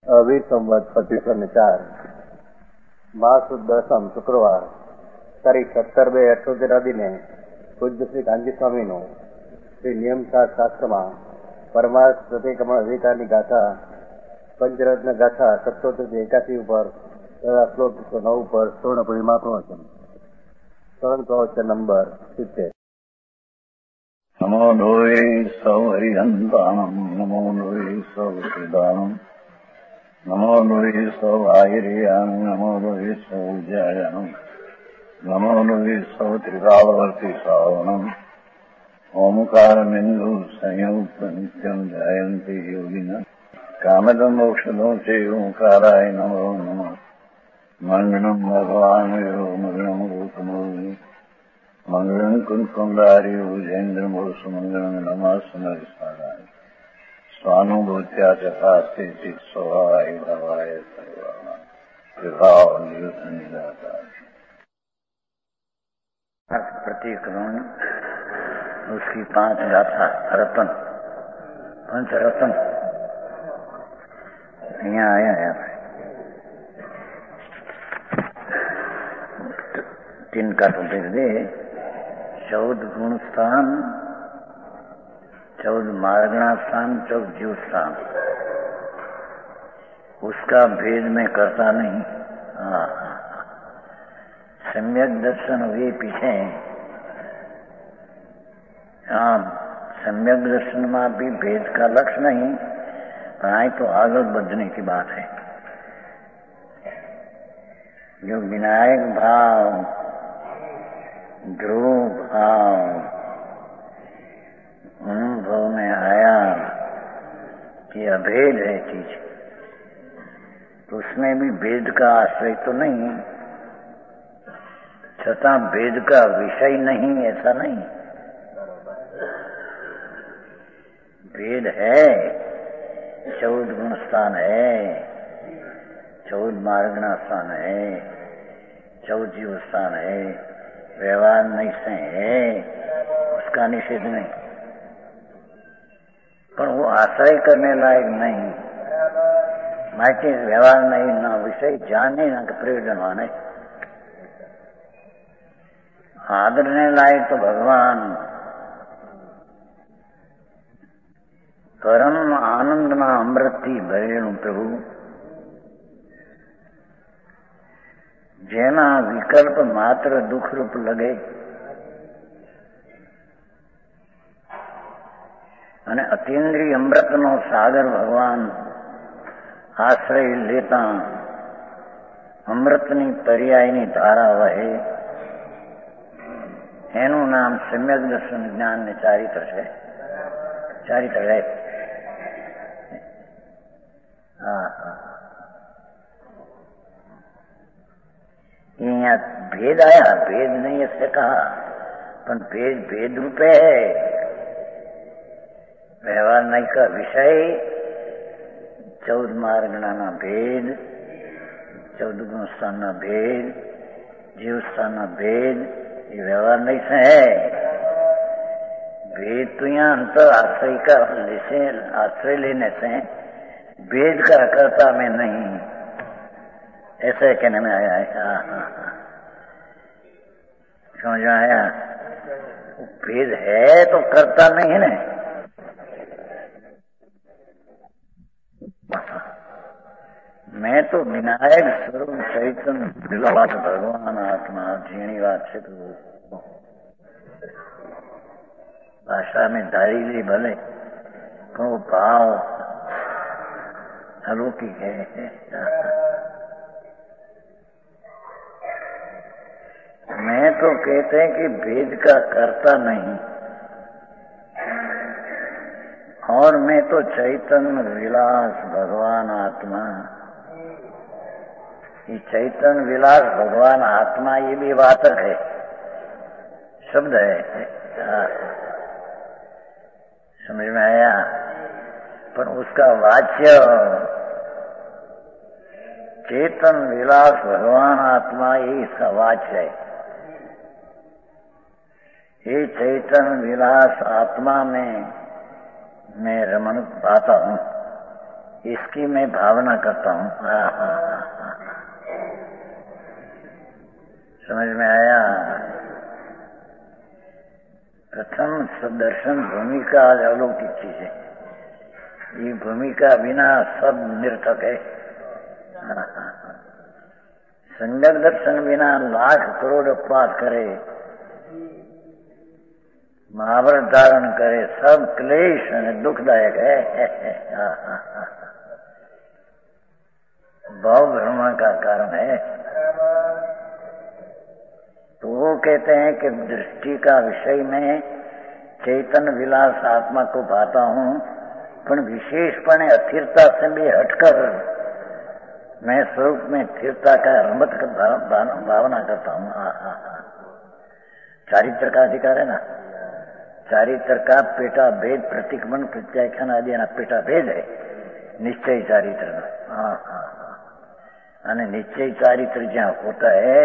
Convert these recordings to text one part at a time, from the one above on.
अभी संवत 2504 मास 10 શુક્રવાર તારીખ 17/2/78 દિને પૂજ્ય શ્રી કાંજી સ્વામીનું શ્રી નિયમસાર શાસ્ત્રમાં પરમાર્થ પ્રતિક્રમણ અધિકારની ગાથા પંચરત્ન ગાથા 7781 ઉપર તથા શ્લોક 109 ઉપર પૂર્ણ પરિમા પ્રવચન સ્વર્ણ પ્રવચન નંબર 70. નમો લોહે સૌ હરિહંતાનમ નમો લોહે સૌ સિદાનમ નમો લોહે સૌ આયર્યાન નમો લોહે સૌ જયાનમ નમો લોહે સૌ ત્રિકાળવર્તી શ્રાવણમ ઓમકારમિંદુ સંયુક્ત નિત્યમ જયંતિ યોગિન કામદમ મોક્ષદો છે ઓંકારાય નમો નમઃ મંગળમ ભગવાન મંગળમ ગોતમોહિ મંગળમ કુંકુંડારી ઉજેન્દ્રમો સુમંગળમ નમઃ સમર્થાય स्वानुभूत्या चकास्ते चित स्वभावाय भवाय सर्वाणा विभाव नियुत निराता प्रतीक्रमण उसकी 5 गाथा रतन पंच रतन यहाँ आया है 3 का तो देख दे 14 गुण स्थान 14 मार्गणा स्थान 14 जीव स्थान उसका भेद में करता नहीं. सम्यक दर्शन हुए पीछे सम्यक दर्शन में भी भेद का लक्ष्य नहीं पर आए तो आगे बढ़ने की बात है. जो विनायक भाव ध्रुव भाव अनुभव में आया कि अभेद है चीज तो उसमें भी भेद का आश्रय तो नहीं छता भेद का विषय नहीं ऐसा नहीं. भेद है 14 गुण स्थान है 14 मार्गणा स्थान है 14 जीव स्थान है व्यवहार नहीं से है उसका निषेध नहीं पर वो आश्रय करने लायक नहीं माटे व्यवहार नहीं ना विषय जाने ना प्रयोजन माने आदरने लायक तो भगवान परम आनंद ना अमृत थी भरेलू प्रभु जेना विकल्प मात्र दुख रूप लगे અને અતિન્દ્રિય અમૃતનો સાગર ભગવાન આશ્રય લેતા અમૃતની પર્યાયની ધારા વહે એનું નામ સમ્યક દર્શન જ્ઞાન ને ચારિત્ર છે. ચારિત્ર है. यहाँ भेद आया भेद नहीं ऐसे कहा पर भेद भेद रूपे है व्यवहार नहीं का विषय 14 मार्गणा भेद 14 गुण स्थान भेद जीव स्थान भेद ये व्यवहार नहीं से है. भेद तो यहाँ अंतर आश्रय का आश्रय लेने से भेद का कर्ता में नहीं ऐसे कहने में आया है. समझ आया भेद है तो कर्ता नहीं है ना. मैं तो विनायक स्वरूप चैतन्य विलास भगवान आत्मा झीणी बात है तो भाषा में धारी ली भले को भाव अलौकिक है. मैं तो कहते हैं कि भेद का करता नहीं और मैं तो चैतन्य विलास भगवान आत्मा ये चैतन्य विलास भगवान आत्मा ये भी वाचक है शब्द है. समझ में आया पर उसका वाच्य चेतन विलास भगवान आत्मा ये इसका वाच्य है. ये चैतन विलास आत्मा में मैं रमण पाता हूँ इसकी मैं भावना करता हूँ। समझ में आया? प्रथम सदर्शन भूमिका अलौकिक चीज है। ये भूमिका बिना सब निर्थक है। सम्यक दर्शन बिना लाख करोड़ अपवाद करे, महाभारत धारण करे, सब क्लेश दुखदायक है। भाव भ्रम का कारण है। तो वो कहते हैं कि दृष्टि का विषय में चैतन्य विलास आत्मा को पाता हूँ, पर विशेषपणे अस्थिरता से भी हटकर मैं स्वरूप में स्थिरता का रमत भावना करता हूँ। चारित्र का अधिकार है ना, चारित्र का पेटा भेद प्रतिक्रमण प्रत्याख्यान आदि ना पेटा भेद है निश्चय चारित्र का। અને નિશ્ચય ચારિત્ર જ્યાં હોતા है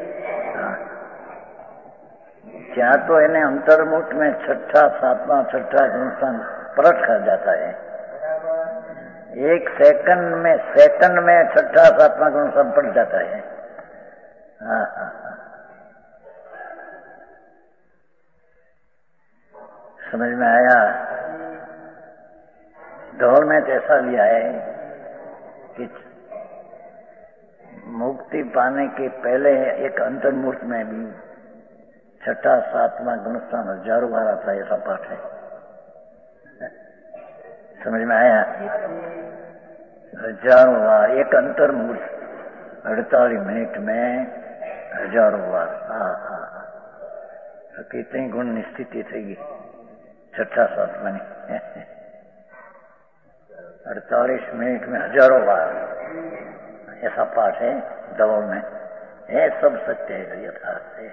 ત્યાં तो इन्हें अंतर्मुख में छठा सातवां छठा गुणस्थान पलट कर जाता है। एक सेकंड में छठा सातवां गुणस्थान पलट जाता है। समझ में आया? दौड़ में तो ऐसा लिया है कि मुक्ति पाने के पहले एक अंतर्मुख में भी छठा सातवां गुणस्थान हजारों बार आता है, ऐसा पाठ है। समझ में आया? हजारों बार एक अंतर्मुख 48 मिनट में हजारों बार। तो कितनी गुण निश्चित थी छठा सातवां 48 मिनट में हजारों बार, ऐसा पाठ है दौड़ में। ये सब सत्य है, यथार्थ है।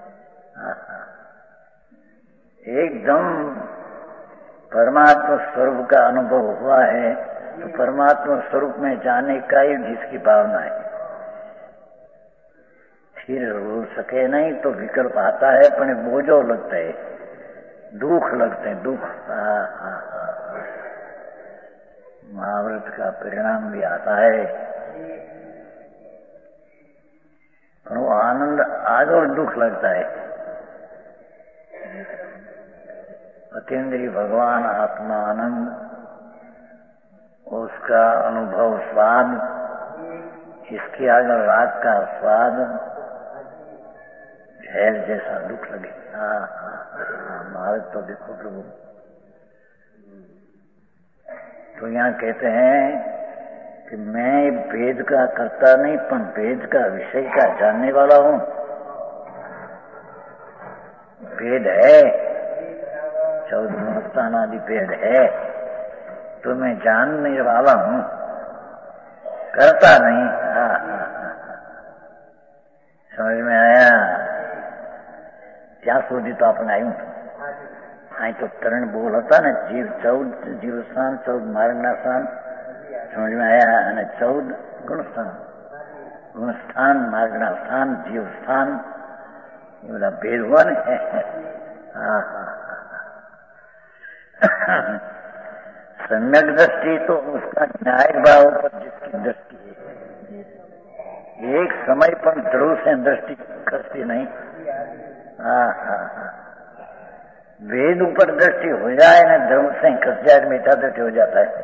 एकदम परमात्मा स्वरूप का अनुभव हुआ है तो परमात्मा स्वरूप में जाने का ही जिसकी भावना है, फिर हो सके नहीं तो विकल्प आता है, पर बोझो लगता है, दुख लगते हैं, दुख। महाव्रत का परिणाम भी आता है, पर वो आनंद आगे और दुख लगता है। अतीन्द्रिय भगवान आत्मा आनंद, उसका अनुभव स्वाद, इसके आगे राग का स्वाद, झेल जैसा दुख लगे। महाराज तो देखो प्रभु, तो यहाँ कहते हैं कि मैं वेद का करता नहीं, पर वेद का विषय का जानने वाला हूँ। वेद है, 14 गुणस्थान आदि वेद है, तो मैं जानने वाला हूँ, करता नहीं। समझ में आया? ત્યાં સુધી તો આપણે આવ્યું અહીં તો ત્રણ બોલ હતા ને, 14 જીવસ્થાન, 14 માર્ગના સ્થાન, समझ में आया? અને 14 ગુણસ્થાન, ગુણસ્થાન, માર્ગના સ્થાન, જીવસ્થાન, ये બધા ભેદ हुआ ને। सम्यक दृष्टि तो उसका न्याय भाव पर जिसकी दृष्टि है, एक समय पर ध्रुव से दृष्टि करती नहीं। वेद ऊपर दृष्टि हो जाए ना, ध्रुव से खस जाए, मीठा दृष्टि हो जाता है।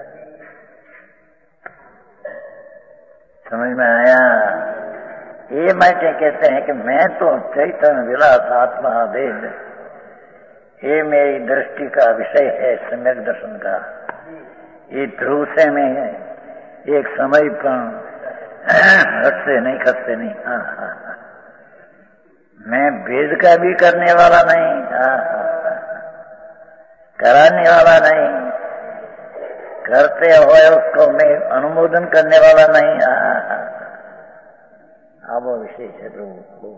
समझ में आया? ये मायके कहते हैं कि मैं तो चैतन्य विलास आत्मा वेद, ये मेरी दृष्टि का विषय है सम्यक दर्शन का। ये ध्रुव से में एक समय पर हटते नहीं, खसते नहीं। मैं वेद का भी करने वाला नहीं, कराने वाला नहीं, करते हुए उसको मैं अनुमोदन करने वाला नहीं। वो विशेष है प्रभु।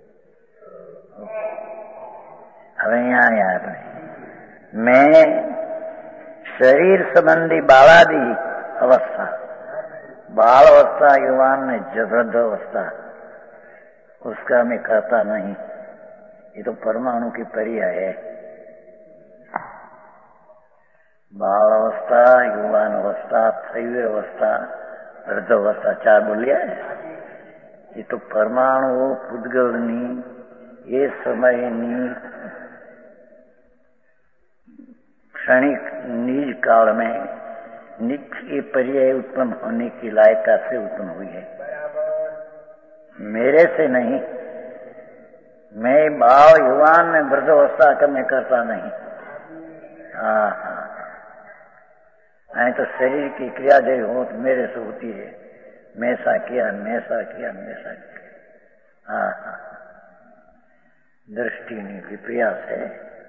હવે અહીંયા આપણે मैं शरीर संबंधी बालादि अवस्था, बाल अवस्था, युवान में वृद्ध अवस्था, उसका मैं करता नहीं। ये तो परमाणु की पर्याय है। बाल अवस्था, युवान अवस्था, शैव अवस्था, वृद्ध अवस्था, 4 बोलिया है। ये तो परमाणु પૂતગલની ये समयની क्षणिक निज काल में नित्य पर्याय उत्पन्न होने की लायका से उत्पन्न हुई है, मेरे से नहीं। मैं भाव युवान में वृद्धावस्था का मैं करता नहीं। हाँ हाँ, तो शरीर की क्रिया जो हो तो मेरे से होती है। मैं सा किया, मैं सा किया, मैं सा किया। हाँ हाँ, दृष्टि नहीं विप्रयास है।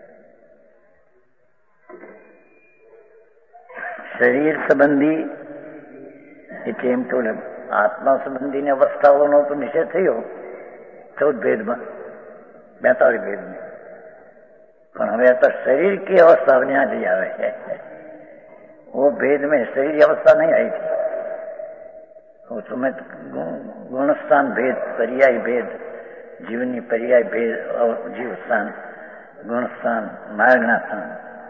शरीर संबंधी એટલે એમ તો આત્મા સંબંધીની અવસ્થાઓનો તો નિષેધ થયો 14 ભેદમાં, 42 ભેદમાં, પણ હવે તો શરીર की अवस्था यहाँ जी आवे है। वो भेद में शरीर अवस्था नहीं आई थी। उसमें गुणस्थान भेद, पर्याय भेद, जीवनी पर्याय भेद और जीव स्थान, गुणस्थान, मार्गना स्थान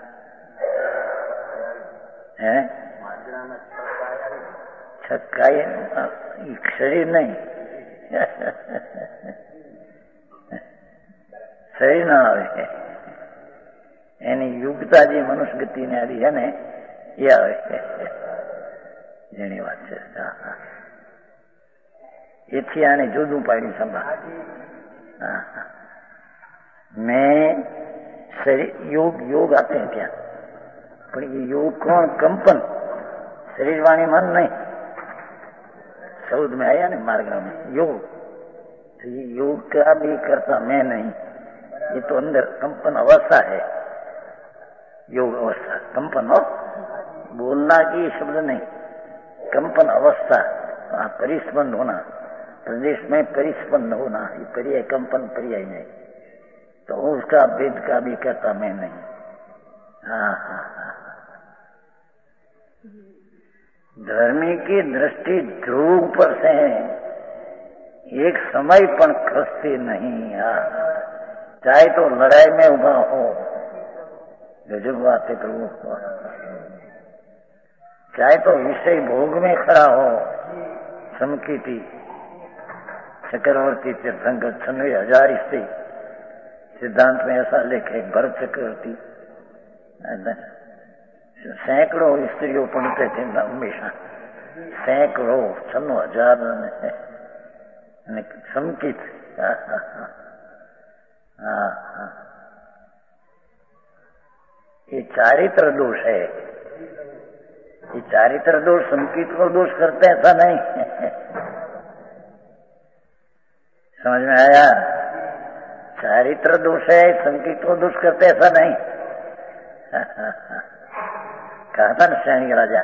है। छक्काई शरीर नहीं शरीर ना आवे एनी युगता जी मनुष्य गति ने आदि है ने ये आवे जेनी बात है। एथी आने जुदू पाड़ी संभा मैं शरीर योग आते हैं क्या, पर ये योग कौन? कंपन, शरीर वाणी मन नहीं। 14 में आया ना मार्ग में योग, तो ये योग का भी करता मैं नहीं। ये तो अंदर कंपन अवस्था है, योग अवस्था, कंपन हो, बोलना की शब्द नहीं, कंपन अवस्था, परिस्पंद होना, प्रदेश में परिस्पंद होना, ये पर्याय कंपन पर्याय नहीं। तो उसका भेद का भी करता मैं नहीं। हाँ हाँ हाँ, धर्मी की दृष्टि ध्रुव पर से एक समय पण खसती नहीं। चाहे तो लड़ाई में उभा हो, गजब बात है प्रभु, चाहे तो विषय भोग में खड़ा हो, समकीति चक्रवर्ती तीर्थंकर 96,000 स्त्री, सिद्धांत में ऐसा लिखे भरत चक्रवर्ती, सैकड़ों स्त्रियों पढ़ते थे हमेशा, सैकड़ों 96,000 समकित। ये चारित्र दोष है। ये चारित्र दोष समकित को दोष करते ऐसा नहीं समझ में आया? चारित्र दोष है, समकित को दोष करते ऐसा नहीं। कहा था न सैनिक राजा,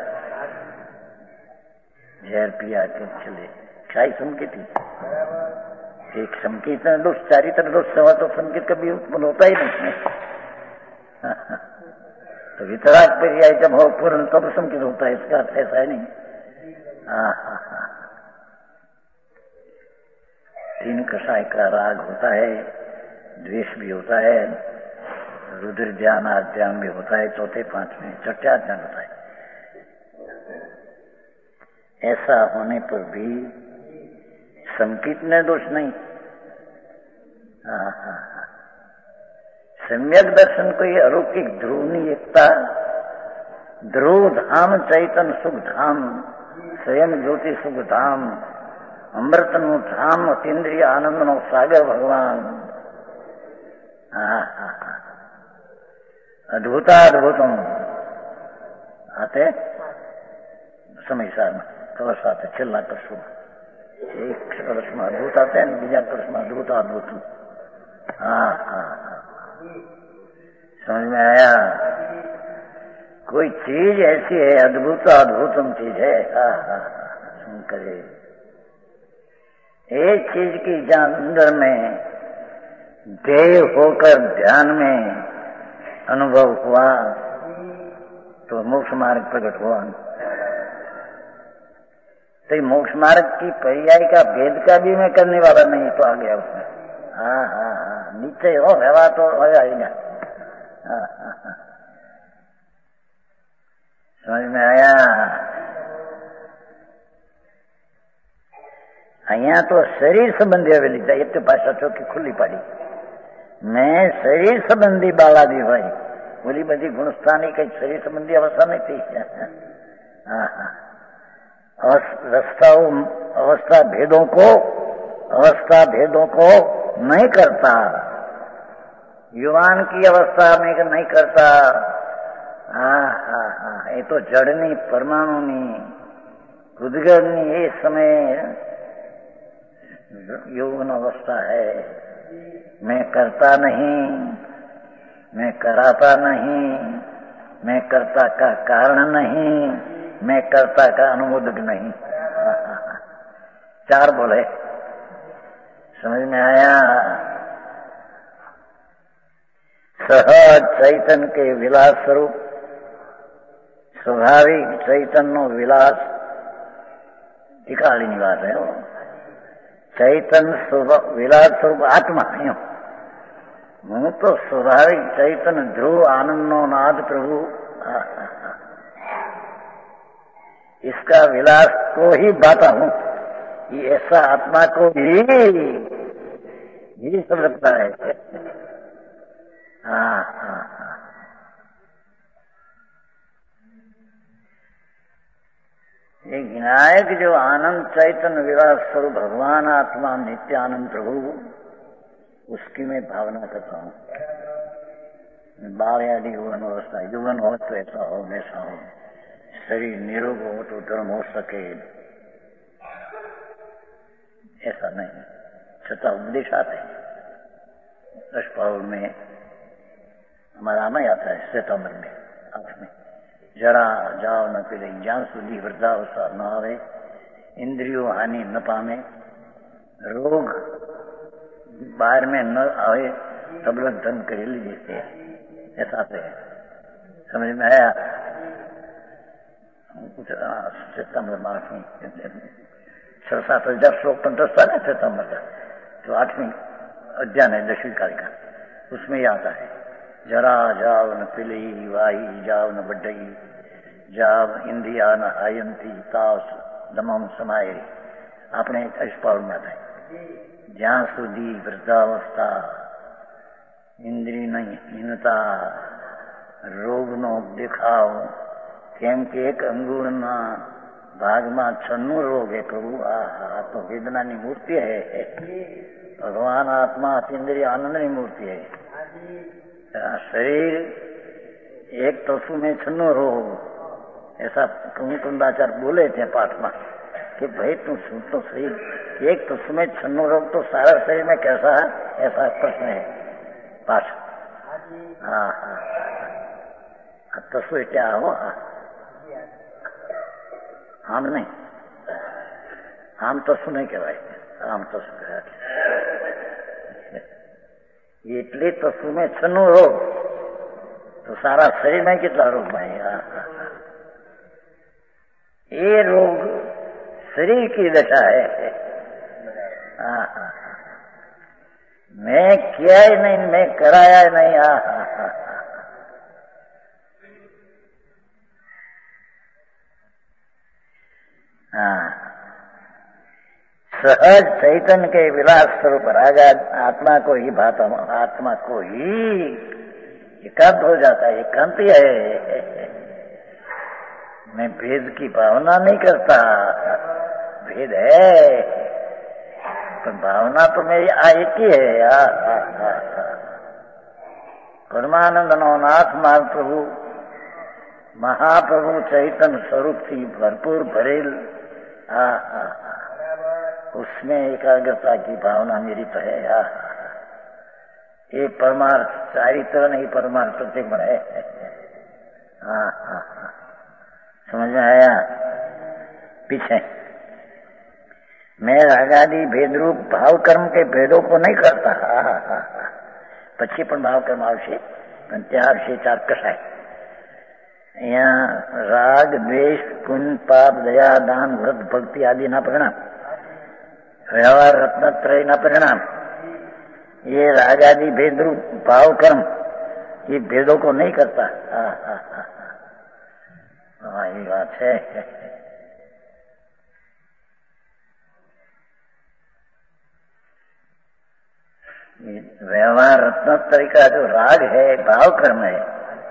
जहर पिया के चले, शाही समकित थी। एक समकित दोष, चारित्र दोष से तो समकित कभी उत्पन्न होता ही नहीं। तो वितराग पर्याय जब हो पूर्ण तब समकित होता है, इसका अर्थ ऐसा है नहीं। तीन कषाय का राग होता है, द्वेष भी होता है, रुद्र ध्यान आध्यान भी होता है, चौथे पांचवें छठे ध्यान होता है। ऐसा होने पर भी समकित में दोष नहीं। सम्यक दर्शन को ये अलौकिक ध्रुवनी एकता, ध्रुव धाम चैतन सुख धाम, स्वयं ज्योति सुख धाम, अमृत नु धाम, अतीन्द्रिय आनंद नो सागर भगवान। अद्भुताद्भुतम आते समय सार में कलश आते, छेल्ला कलश में एक कलश में अद्भुत आते हैं, बीजा कलश में अद्भुताद्भुत। समझ में आया? कोई चीज ऐसी है अद्भुताद्भुतम चीज है। सुन करे एक चीज की जान अंदर में देह होकर ध्यान में अनुभव हुआ तो मोक्ष मार्ग प्रकट हुआ। तो मोक्ष मार्ग की पर्याय का भेद का भी मैं करने वाला नहीं, तो आ गया उसमें। नीचे हो व्यवहार तो हो जाएगा। समझ में आया? અહીંયા તો શરીર સંબંધી હવેલી થાય એટલે ભાષા ચોખ્ખી ખુલ્લી પાડી. મેં શરીર સંબંધી બાળાદી હોય, બોલી બધી ગુણસ્થાની કઈ શરીર સંબંધી અવસ્થા નથી. अवस्था भेदों को नहीं करता, युवान की अवस्था में नहीं करता. ये तो जड़नी परमाणुनी उद्गरनी ये समय यौवन अवस्था है. मैं करता नहीं, मैं कराता नहीं, मैं कर्ता का कारण नहीं, मैं कर्ता का अनुमोदक नहीं. चार बोले. समझ में आया? सहज चैतन्य के विलास स्वरूप, स्वाभाविक चैतन्य विलास टिकाली निवास है. चैतन्य विलास स्वरूप आत्मा है. હું તો સ્વાભાવિક ચૈતન્ય ધ્રુવ આનંદનો નાદ પ્રભુ. इसका विलास को ही बाता हूं. ये ऐसा आत्मा को ही सब लगता है. ये विनायक जो आनंद चैतन्य विलास स्वरूप भगवान आत्मा नित्यानंद प्रभु, उसकी मैं भावना करता हूँ. बाल आदि यौवन अवस्था, यौवन हो तो ऐसा हो वैसा हो, शरीर निरोग हो तो धर्म हो सके, ऐसा नहीं. छठा उपदेश आते हैं 10 पावर में. हमारा आना आता है सितंबर में 8 में. जरा जाओ न पीले ज्ञान सुधी वृद्धावस्था न आवे, इंद्रियों हानि न पामे, रोग बाहर में न आवे, तब लोग धन कर लीजिए. ऐसा है. समझ में आया? सितंबर मास में 6-7 श्लोक 50 है सितंबर का. तो 8वीं अध्ययन है 10वीं कालिका, उसमें आता है जरा जाव न पिली वाही जाव न बड्डई जाव इंद्रिया न आयंती तास दमम समाये. આપણે અષ્ટપાવરમાં થાય જ્યાં સુધી વૃદ્ધાવસ્થા, ઇન્દ્રિયની હીનતા, રોગનો દેખાવ. કેમ કે એક અંગુળના ભાગમાં 96 રોગ है प्रभु. तो वेदनाની મૂર્તિ है. भगवान आत्मा अतीन्द्रिय आनंदની મૂર્તિ है. शरीर एक तसु में 96 रोग, ऐसा कुंदाचार्य बोले थे पाठ में कि भाई तुम सुन तो सही, एक तसु में 96 रोग तो सारा शरीर में कैसा है, ऐसा प्रश्न है पाठ. तसु क्या हो? आम नहीं, आम तसु नहीं कहवाय. आम तसु कहा એટલે તસુ में 96 રોગ, तो सारा शरीर में कितना रोग भाई. ये रोग शरीर की दशा है. मैं किया ही नहीं, मैं कराया ही नहीं. सहज चैतन्य के विलास स्वरूप रागा आत्मा को ही भाता, आत्मा को ही एकांत हो जाता है. एकांत है. मैं भेद की भावना नहीं करता. भेद है पर भावना तो मेरी एक ही है. परमानंद नवनाथ मार्ग प्रभु महाप्रभु चैतन्य स्वरूप थी भरपूर भरेल. उसमें एकाग्रता की भावना मेरी तो है. ये परमार्थ चारित्र नहीं, परमार्थ प्रत्येक में है. समझ में आया? पीछे मैं रागादि भेद रूप भाव कर्म के भेदों को नहीं करता. પછી પણ ભાવ કર્મ આવશે, પણ ત્યાં આવશે 4 કસાય. અહીંયા રાગ દ્વેષ પુણ્ય પાપ દયા દાન વ્રત ભક્તિ આદિના પરિણામ, व्यवहार रत्नत्रय न परिणाम. ये राग आदि भेद रूप भाव कर्म ये भेदों को नहीं करता. की बात है। व्यवहार रत्नोत्तरी का जो राग है भाव कर्म है,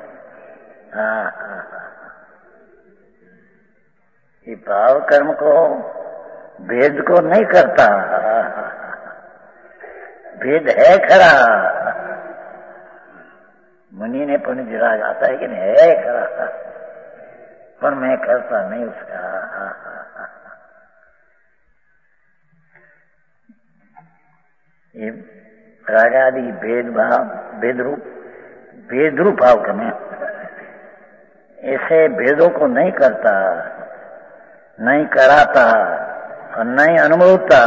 ये भाव कर्म को भेद को नहीं करता। भेद है खरा, मुनि ने पुनिज राग आता है कि नहीं, है खरा, पर मैं करता नहीं उसका। ये राग आदि भेदरूप भाव कर्म ऐसे भेदों को नहीं करता, नहीं कराता और नहीं अनुभवता।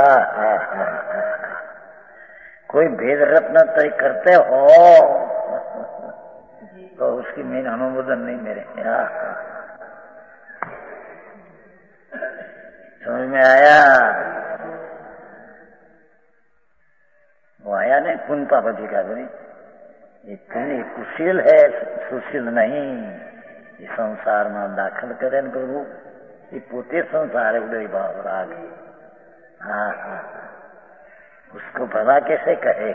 कोई भेद रत्न तय करते हो तो उसकी मेरा अनुमोदन नहीं मेरे। समझ में आया? वो आया नहीं पुण्य पापति का बोली, ये पुण्य कुशील है, सुशील नहीं। ये संसार में दाखिल करे न प्रभु, ये पोते संसार है उदय भाव राग। उसको भला कैसे कहे?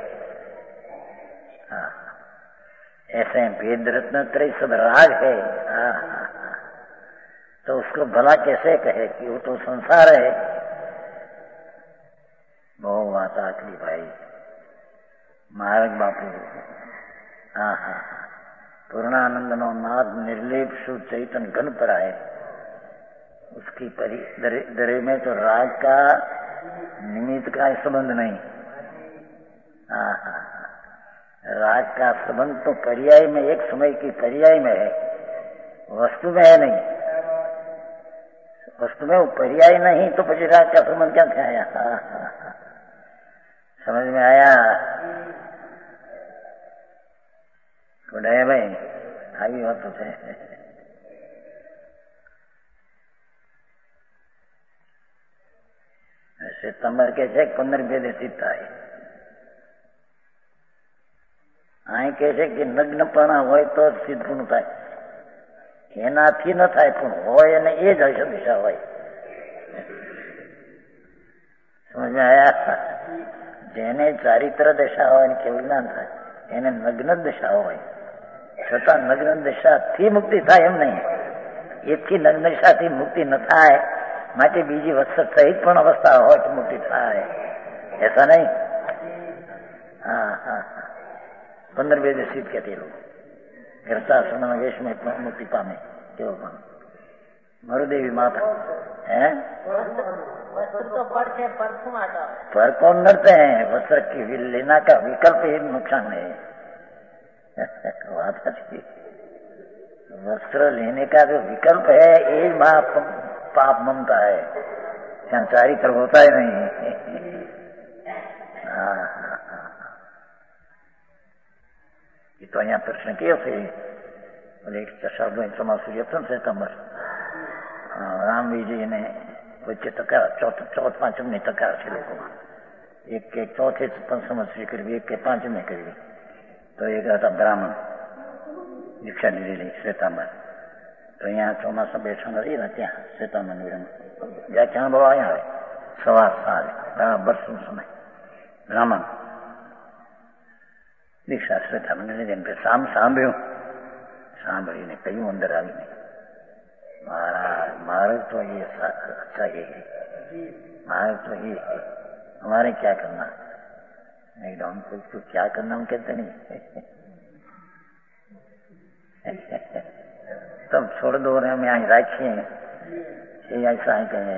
ऐसे भेद रत्न त्रय सब राग है, तो उसको भला कैसे कहे कि वो तो संसार है। बहु बात आखिरी भाई महाराज बापू, पूर्णानंद नो नाद निर्लेप शुद्ध चैतन्य घन पर आए। उसकी दरे में तो राग का निमित्त का संबंध नहीं। राग का संबंध तो पर्याय में, एक समय की पर्याय में है, वस्तु में है नहीं। वस्तु में वो पर्याय नहीं तो પછી राग का संबंध क्या आया? समझ में आया? ભાઈ આવી વાતો છે। સિતંબર કે છે 15 સિદ્ધ થાય। અહીં કે છે કે નગ્નપણા હોય તો સિદ્ધ પૂર્ણ થાય, એનાથી ન થાય પૂર્ણ હોય અને એ જ હશે દિશા હોય। સમજ में आया? જેને ચારિત્ર દશા હોય ને કેવું જ્ઞાન થાય એને નગ્ન દશા હોય, છતાં નગ્ન દશાથી મુક્તિ થાય એમ નહીં। એથી નગ્ન દશાથી મુક્તિ ન થાય માટે બીજી વસ્તુ સહિત પણ અવસ્થા હોય તો મુક્તિ થાય, ऐसा नहीं। 15 सिद्ध कहते लोग गृहस्थाश्रम वेश में मुक्ति पामे। केवल मरुदेवी माता है पर कौन नड़ते हैं? वस्त्र की लेना का विकल्प ही नुकसान है। बात अच्छी, वस्त्र लेने का जो विकल्प है ये पाप ममता है, संसारी तरफ होता ही नहीं। ये तो यहाँ प्रश्न किया थे बोले शब्दों समासूर्यतन से तमर रामवी जी ने वच्चे तकार चौथ પાંચમની તકાર છે લોકોમાં। એક કે ચોથે સંવત્સરી કરવી, એક કે પાંચમે કરવી। તો એક હતા બ્રાહ્મણ દીક્ષા લીધેલી શ્વેતાંબર, તો અહીંયા ચોમાસા બેઠા નથી ને ત્યાં શ્વેતાંબર વ્યાખ્યાન બહુ અહીંયા આવે સવાર સાંજ બરાબર શું સમય બ્રાહ્મણ દીક્ષા શ્વેતાંબર લીધે સાંભળીને કહ્યું અંદર આવીને महाराज तो ये अच्छा ये है, महाराज तो ये है, हमारे क्या करना? एकदम तो क्या करना हम कहते नहीं। तब छोड़ दो रहे हम यहाँ रखिए, ये ऐसा ही कहे।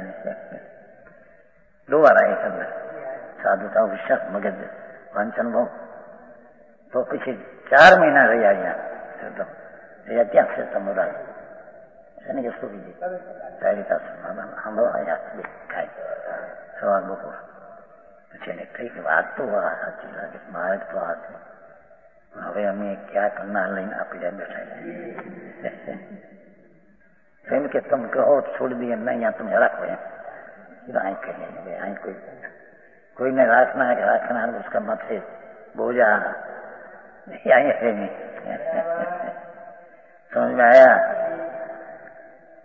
2 बार आए अंदर साधु था विश्वास मगज वांचन भाव, तो पीछे 4 महीना रहा यहाँ क्या से तमुरा કે શું બીજી ચારિતા સાંભળો અહીંયા ખાય સવાર બપોર પછી એને કઈ વાત તો સાચી લાગે, મારે તો આ છે, હવે અમે ક્યાં કરના લઈને આપી જાય બેઠા એમ કે તમે કહો છોડી દઈએ નહીં, यहाँ તમે રાખો એમ અહીં કહીએ અહીં કોઈને રાખना उसका मत है बोझा यहाँ है नहीं। समझ में आया?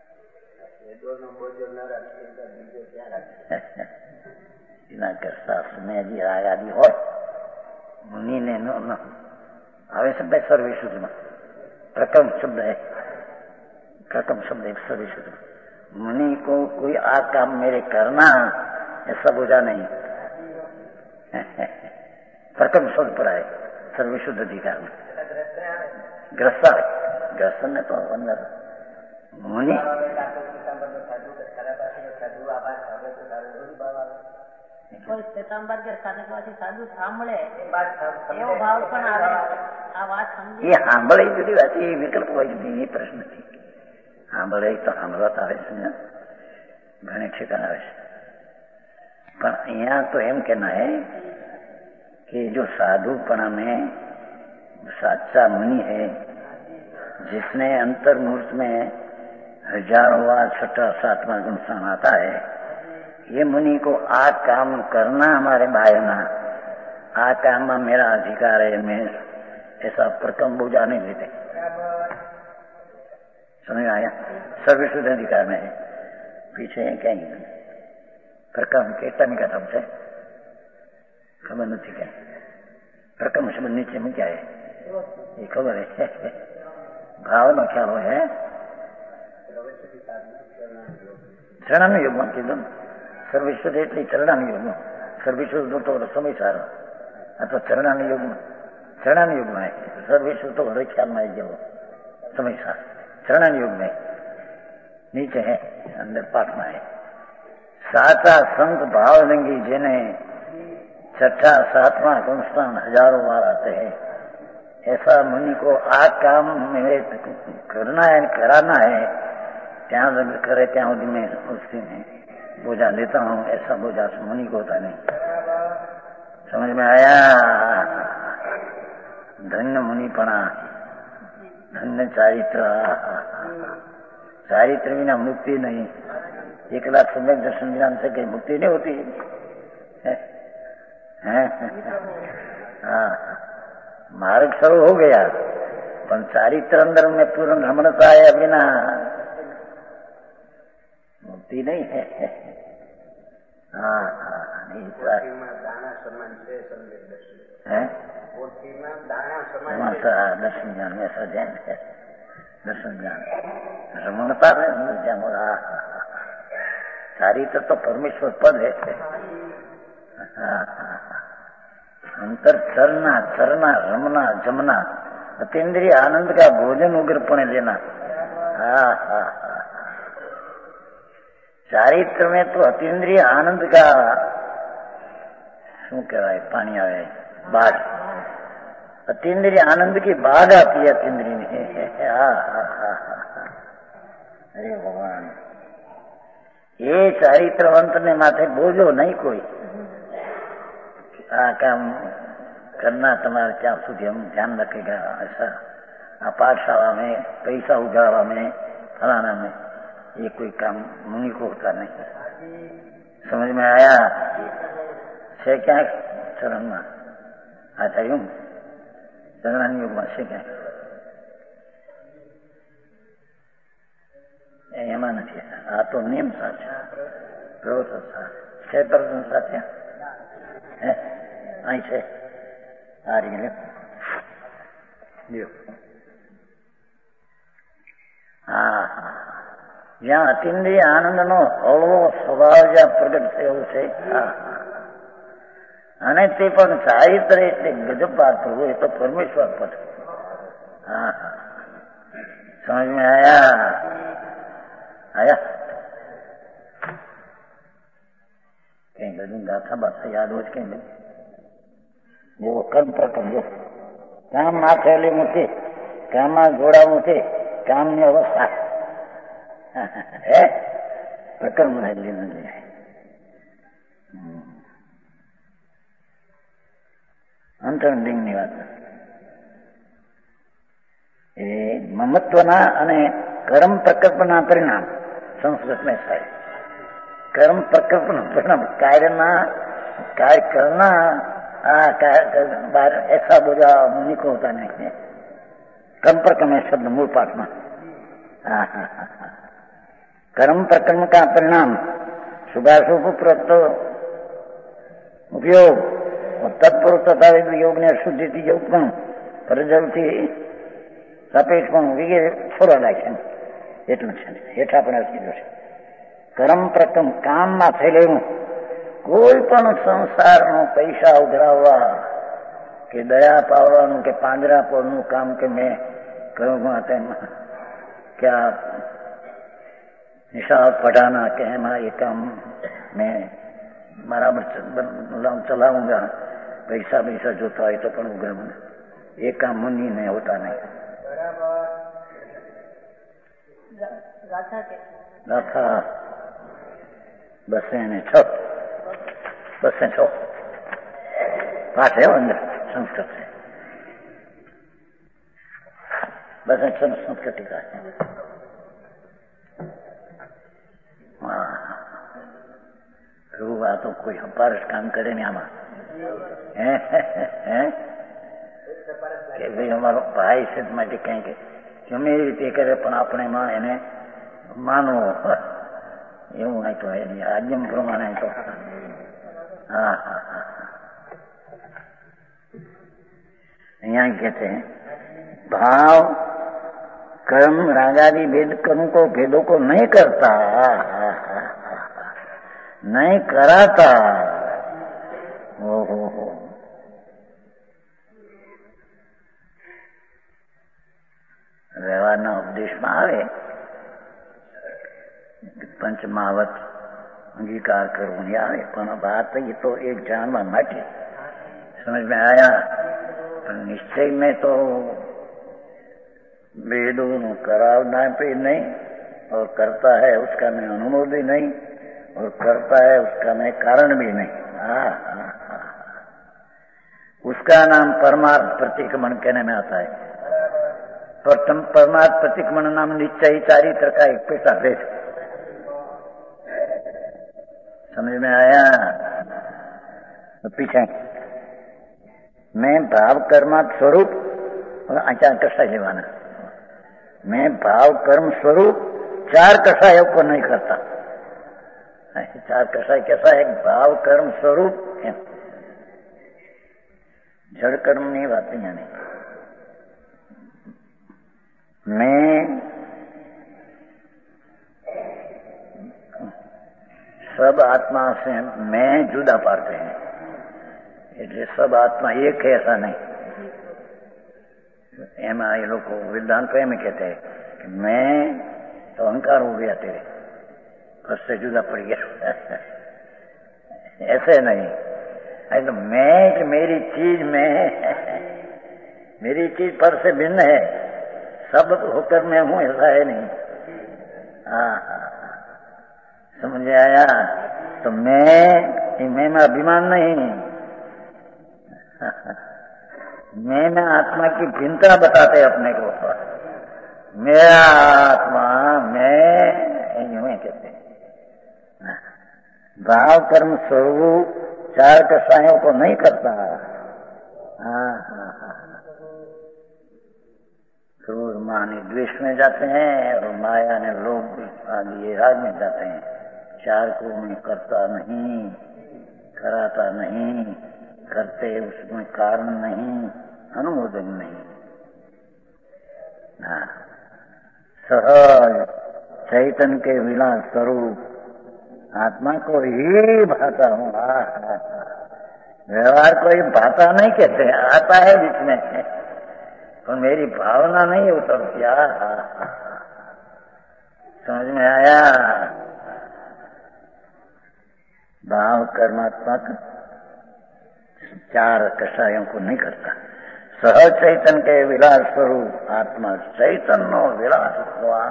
એના કરતા સ્નેહજી આગાદી હોય મુનિને ન આવે શબ્દ સર્વશુદ્ધમાં प्रकम शब्द है, प्रकम शब्द है सर्वशुद्ध। मुनि को कोई आ काम मेरे करना ऐसा बोझा नहीं। प्रकम शब्द पड़ा है सर्वशुद्ध अधिकार में। ग्रस्ता है, ग्रस्त में तो अंदर मुनि ये સાંભળે જુદી વાત, એ વિકલ્પ હોય જુદી, એ પ્રશ્ન નથી. સાંભળે તો સાંભળવા આવે છે ને, ઘણી ઠેકાણ આવે છે. पर यहाँ तो एम कहना है कि जो साधुपना में साचा मुनि है, जिसने अंतर्मूर्त में हजारों छठा सातवां गुण आता है, ये मुनि को आ काम करना हमारे बायना, आ काम में मेरा अधिकार है, मैं ऐसा प्रकम बोझा नहीं लेते। समझ आया? सर्वशुद्ध अधिकार में है, पीछे कहीं प्रकम कीर्तन का शब्द है, खबर नहीं क्या प्रकम शब्द नीचे में क्या है ये खबर है। भाव में क्या हो है चरण युग में कीधु सर्वशुद्ध एटली चरण युग में सर्वशुद्ध तो समय सारो अथवा चरण युग में है सर्वशुद्ध तो हर ख्याल में जो समय सार चरण युग में नीचे है, अंदर पाठ में है। साचा संत भावलिंगी जिन्हें छठा सातवां गुणस्थान हजारों बार आते हैं, ऐसा मुनि को आ काम मेरे करना है, कराना है, त्या करे त्या मैं उससे में बोझा लेता हूँ, ऐसा बोझा मुनि को होता नहीं। समझ में आया? धन्य मुनिपना, धन्य चारित्र, चारित्र बिना मुक्ति नहीं। 1 लाख सम्यक दर्शन ज्ञान से कहीं मुक्ति नहीं होती है। हाँ, मार्ग शुरू हो गया, पर चारित्र अंदर में पूर्ण रमणता है, बिना मुक्ति नहीं है। हाँ नहीं दर्शन ज्ञान में ऐसा जैन है, दर्शन ज्ञान रमणता है ज्ञान। चारित्र तो परमेश्वर पद है। अंतर चरना चरना रमना जमना अतीन्द्रिय आनंद का भोजन उग्रपणे लेना। चारित्र में तो अतीन्द्रिय आनंद का शू कहवाय पानी आवे बाढ़, अतीन्द्रिय आनंद की बाढ़ आती है अतीन्द्रिय में। अरे भगवान, ये चारित्रवंत ने माथे बोझो नहीं कोई। आ काम करना तुम्हारे क्या सुधी हम ध्यान रखेगा, ऐसा पाठशाला में पैसा उजाड़ा में फलाना में ये कोई काम मुनि को होता नहीं। समझ में आया? से क्या चरण में आता यूं चरण युग में से क्या એમાં નથી, આ તો નિયમ સાચા પ્રવૃત્તિ છે પ્રવૃત્તિ સાચા અહીં છે આ રહી લ્યો। હા જ્યાં અતિન્દ્રિય આનંદનો હળવો સ્વભાવ જ્યાં પ્રગટ થયો છે, અને તે પણ ચારિત્ર એટલે ગજબ વાત પ્રભુ, એ તો પરમેશ્વર પદ। હા સમજ में आया? आया? कहीं गजूं गाथा बाथा याद हो कहीं जो कर्म प्रकम जो काम माथेली मुठे काम जोड़ा मुठे काम ની અવસ્થા હે પ્રકર્મ રહેલી નથી। અંતરલિંગની વાત એ મમત્વના અને कर्म प्रकल्पना परिणाम संस्कृत में है। कर्म प्रकल्पना परिणाम कार्य करना ऐसा बोझा मुनि को होता नहीं है। कर्म प्रकर्म शब्द मूल पाठ में कर्म प्रकर्म का परिणाम શુભાશુભ પ્રત્ય ઉપયોગ તત્પર તથા યોગને અશુદ્ધિથી યોગ પણ પ્રજલથી સાપેક્ષ પણ વગેરે છોડવા લાગે છે એટલું છે. હેઠા પણ કીધું છે કર્મ પ્રથમ કામમાં થયેલું કોઈ પણ સંસારનું પૈસા ઉઘરાવવા કે દયા પાવવાનું કે પાંજરા પડનું કામ કે મેં કહ્યું તેમાં क्या निशाब पढ़ाना के हमारा ये काम मैं बराबर चलाऊंगा, पैसा पैसा जोता है तो पढ़ूंगा, ये काम मुन्नी नहीं होता नहीं. गाथा बसे ने छो बसे छो पाठ है अंदर संस्कृत से बस संस्कृत का है. तो कोई पारस काम करे नहीं आमा કે ભાઈ અમારો ભાઈ છે માટે કઈ કે ગમે એ રીતે કરે પણ આપણે માં એને માનવો એવું નહીં તો એની આજ્ઞા પ્રમાણે તો હા હા હા અહીંયા कहते हैं भाव कर्म रागादि भेद कर्म को भेदों को नहीं करता, नहीं कराता. ओहो व्यवहाરના ઉપદેશમાં આવે પંચમાવત અંગીકાર કરવું નહીં આવે પણ વાત ये तो एक जानवा માટે समझ में आया. पर निश्चय में तो वेदों करावना पे नहीं और करता है उसका मैं अनुमोदन नहीं और करता है उसका मैं कारण भी नहीं. उसका नाम परमार्थ प्रतिक्रमण कहने में आता है. परमार्थ प्रतिक्रमण नाम निश्चय चारित्र का एक पेटा भेद. समझ में आया. पीछे मैं भाव कर्मात स्वरूप आचार कसाई लेवाना. मैं भाव कर्म स्वरूप चार कसायों को नहीं करता. चार कसाई कैसा है? भाव कर्म स्वरूप है. जड़ कर्म नहीं बात नहीं. मैं सब आत्मा से मैं जुदा पाड़ते हैं એટલે सब आत्मा एक है ऐसा नहीं. एम ये लोग वेदांत में कहते हैं कि मैं तो अहंकार हो गया तेरे उससे जुदा पड़ गया. ऐसे नहीं. अरे तो मैं कि मेरी चीज में मेरी चीज पर से भिन्न है. सब होकर मैं हूं ऐसा है नहीं. समझ आया. तो मैं में अभिमान नहीं. मैं आत्मा की भिन्नता बताते अपने को. मेरा आत्मा मैं यूं कहते हैं. भाव कर्म स्वरूप चार कसायों को नहीं करता. क्रोध माने द्वेष में जाते हैं और माया ने लोभ आदि ये राग में जाते हैं. चार को मैं करता नहीं, कराता नहीं, करते उसमें कारण नहीं, अनुमोदन नहीं. सहज चैतन्य के विलास स्वरूप आत्मा को ही भाता हूँ. व्यवहार को ही भाता नहीं कहते, आता है बीच में पर मेरी भावना नहीं उतर. क्या समझ में आया. भाव कर्मात्मक चार कषायों को नहीं करता. सहज चैतन्य के विलास स्वरूप आत्मा चैतन्य विलास हुआ.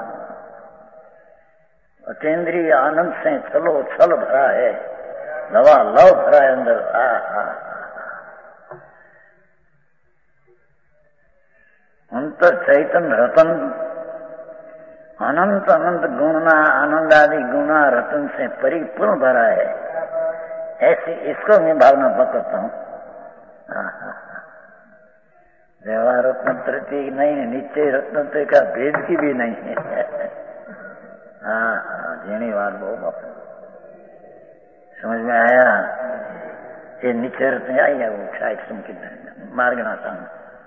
अतीन्द्रिय आनंद से छलो छल भरा है, लवा लव भरा है अंदर. अंतर चैतन्य रतन अनंत अनंत गुणना आनंद आदि गुणा रतन से परिपूर्ण भरा है. ऐसी इसको मैं भावना पकड़ता हूँ. व्यवहार रत्न प्रतीक नहीं है, निश्चय रत्न का भेद की भी नहीं है. जेनी बात बहुत समझ में आया? ये नीचे रत्न आई है वो शायद संकित मार्गना संग।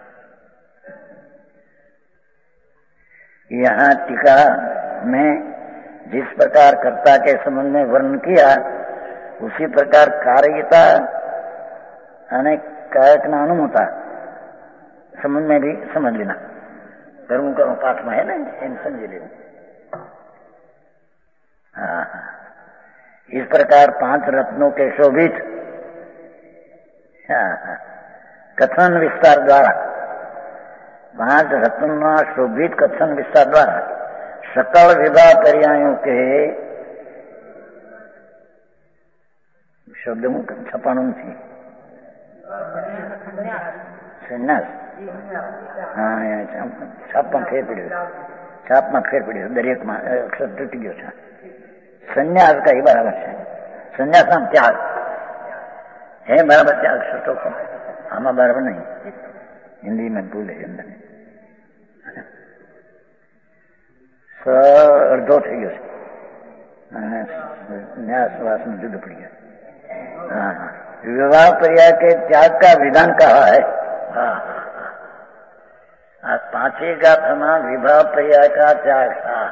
यहाँ टीका में जिस प्रकार कर्ता के संबंध में वर्णन किया उसी प्रकार कार्यता यानी कारक अनुमता संबंध में भी समझ लेना। कर्म कर्म पाठ में है ना, इन समझ लेना। हाँ, इस प्रकार 5 रत्नों के शोभित कथन विस्तार द्वारा 5 रत्नों शोभित कथन विस्तार द्वारा सकल विवाह पर्यायों के शब्द छपाणु थी संन्यास। हाँ, छाप में फेर पड़ो दरेक में अक्षर तूटी गयो है। संन्यास का ही बराबर है। संन्यास नाम त्याग है, बराबर त्याग सटो को आम बराबर नहीं, हिंदी में भूले अंदर अर्धो थी गयो न्यासवास में जुद पड़ी गया। हाँ, विवाह पर्याय के त्याग का विधान कहा है। हाँ, 5 गाथा में विवाह पर्याय का त्याग।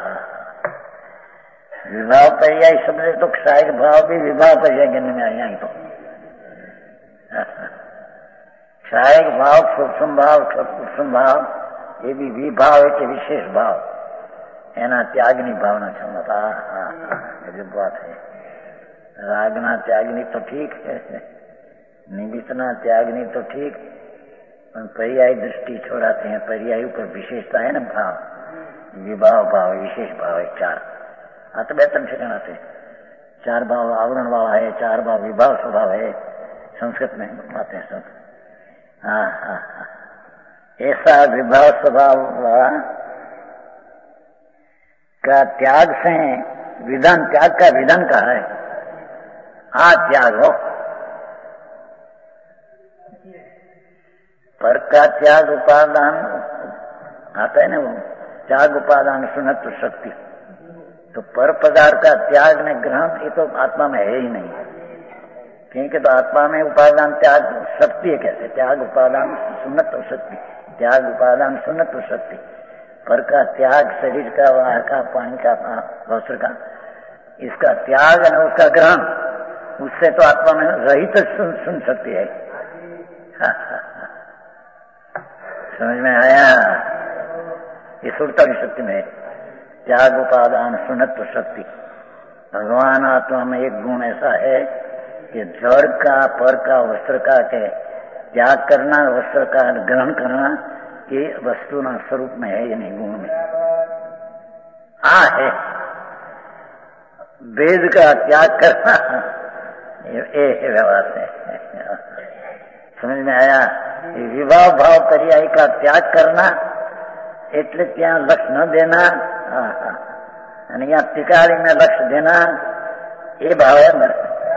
विवाह पर्याय शब्द तो क्षायक भाव भी विवाह पर्याय गिनने में आया ही तो। क्षायक भाव, सूक्ष्म भाव, सूक्ष्म भाव ये भी विभाव है, विशेष भाव एना त्यागनी भावना क्षमता। जो बात है रागना त्यागनी तो ठीक है, निमित्तना त्यागनी तो ठीक, पर पर्याय दृष्टि छोड़ाते हैं। पर्याय पर विशेषता है ना, भाव, विभाव भाव, विशेष भाव है 4। तो 2-3 ठिकाना थे 4 भाव आवरण वाला है, 4 भाव विभाव स्वभाव है, संस्कृत में बातें हैं सब। हाँ, ऐसा विभाव स्वभाव का त्याग से विधान, त्याग का विधान कहा है। त्याग हो, पर का त्याग उपादान आता है ना, वो त्याग उपादान सुनत शक्ति। तो पर पदार्थ का त्याग ने ग्रहण ये तो आत्मा में है ही नहीं, क्योंकि तो आत्मा में उपादान त्याग शक्ति है। कैसे त्याग उपादान सुनत शक्ति, त्याग उपादान सुनत शक्ति। पर का त्याग शरीर का, वाह का, पानी का, वस्त्र का, इसका त्याग और उसका ग्रहण, उससे तो आत्मा में रहित सुन सकती है। समझ में आया? ये सुरता की शक्ति में त्याग उपादान सुनत्व शक्ति। भगवान आत्मा में एक गुण ऐसा है कि जड़ का, पर का, वस्त्र का के त्याग करना, वस्त्र का ग्रहण करना, ये वस्तु ना स्वरूप में है, ये नहीं गुण में है। वेद का त्याग करना ये व्यवहार है। समझ में आया? विवाह भाव पर्याय का त्याग करना એટલે ત્યાં લક્ષ ન દેના અને यहाँ टिकारी में लक्ष्य देना, ये भाव है अंदर।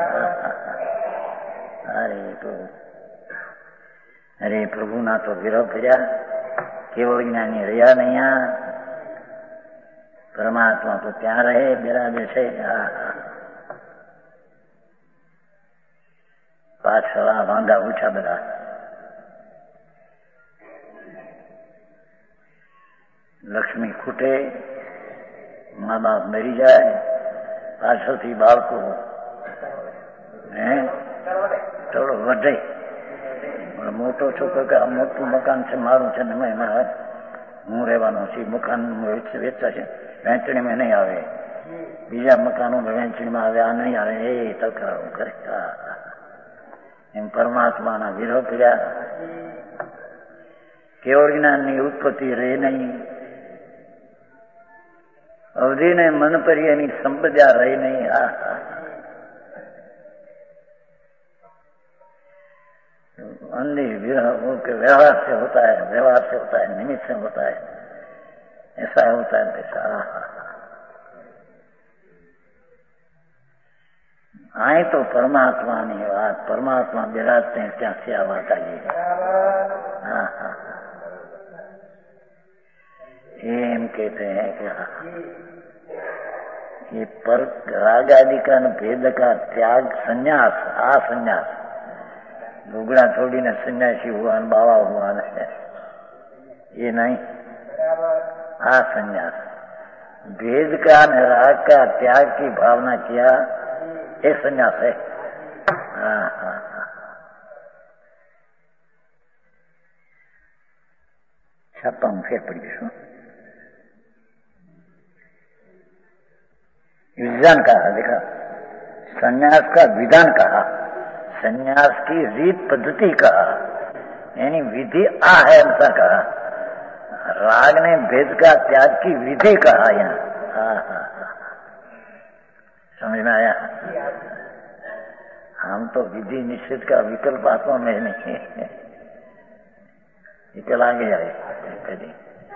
अरे प्रभु ना तो विरोध किया, केवल ज्ञानी रहा नहीं, परमात्मा तो ત્યાં रहे बिराजे છે। पाछला वांधा ऊंचा बधा लक्ष्मी खूटे, माँ बाप मरी जाए, पाछल थी बाल को थोड़ो वधे, मोटो छोकरो के मोटू मकान से मारू छे ने मैं हूँ रहवानो छी, मकान वेचा छे, वेचणी में नहीं आवे, बीजा मकानों में वेचणी में आवे, आ नहीं आवे, ए तकरार करे। एम परमात्मा ना विरोध किया, केवल ज्ञान की उत्पत्ति रहे नहीं, अवधि ने मन पर ये नहीं संपदा रही नहीं। अन्य व्यवहार से होता है, व्यवहार से होता है, निमित्त से होता है, ऐसा होता है ऐसा। आए तो परमात्मा नहीं बात, परमात्मा विराजते हैं क्या से आवाज आइए। एम कहते हैं कि ये पर राग आदि का भेद का त्याग संन्यास, आ संन्यास, लुगड़ा छोड़ीने सन्यासी हुआ बाबा हुआ ने, ये नहीं, आ संन्यास, भेद का राग का त्याग की भावना किया, ये संन्यास है। हाँ हाँ हाँ, छापा हूं फिर पढ़ी सो विधान कहा, देखा संन्यास का विधान कहा, संन्यास की रीत पद्धति कहा, यानी विधि आ है ऐसा कहा। राग ने भेद का त्याग की विधि कहा यहाँ। हाँ हाँ हाँ, समझ में आया? हम तो विधि निश्चित का विकल्प आत्मा में नहीं, चला गया कभी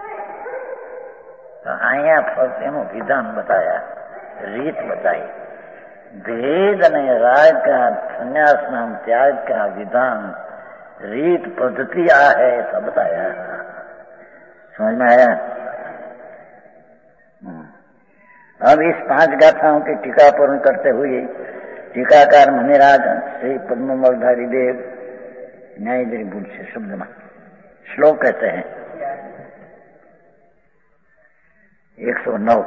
तो आया फर्स्ट एनो विधान बताया, रीत बताई, भेद ने राग का संन्यास नाम त्याग का विधान रीत पद्धति आ है ऐसा बताया। समझ में आया? अब इस 5 गाथाओं की टीका पूर्ण करते हुए टीकाकार मुनिराज श्री पद्ममलधारी देव न्यायधरी बुद्ध से शब्द में श्लोक कहते हैं 109।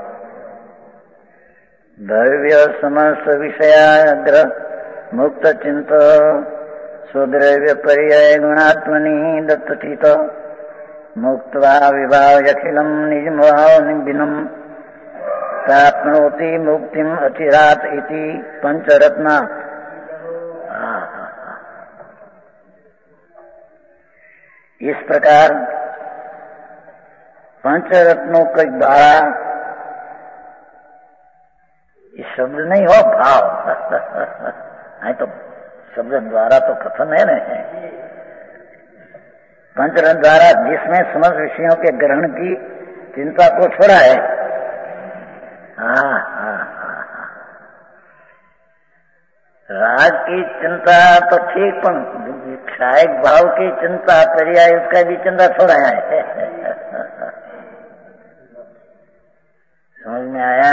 द्रव्य समस्त विषयाग्र मुक्त चिंत स्वद्रव्य पर्याय गुणात्मनि दत्तचित मुक्त्वा विभाव अखिलम निजभाव निबिनम प्राप्नोति मुक्तिम अचिरात इति पंचरत्न। इस प्रकार पंचरत्नों के द्वारा, ये शब्द नहीं हो भाव है तो शब्द द्वारा तो कथन है नहीं, पंचरत्न द्वारा जिसमें समस्त विषयों के ग्रहण की चिंता को छोड़ा है। हाँ हाँ हाँ, राग की चिंता तो ठीक, पर क्षायक भाव की चिंता पर्याय उसका भी चिंता छोड़ा है। समझ में आया?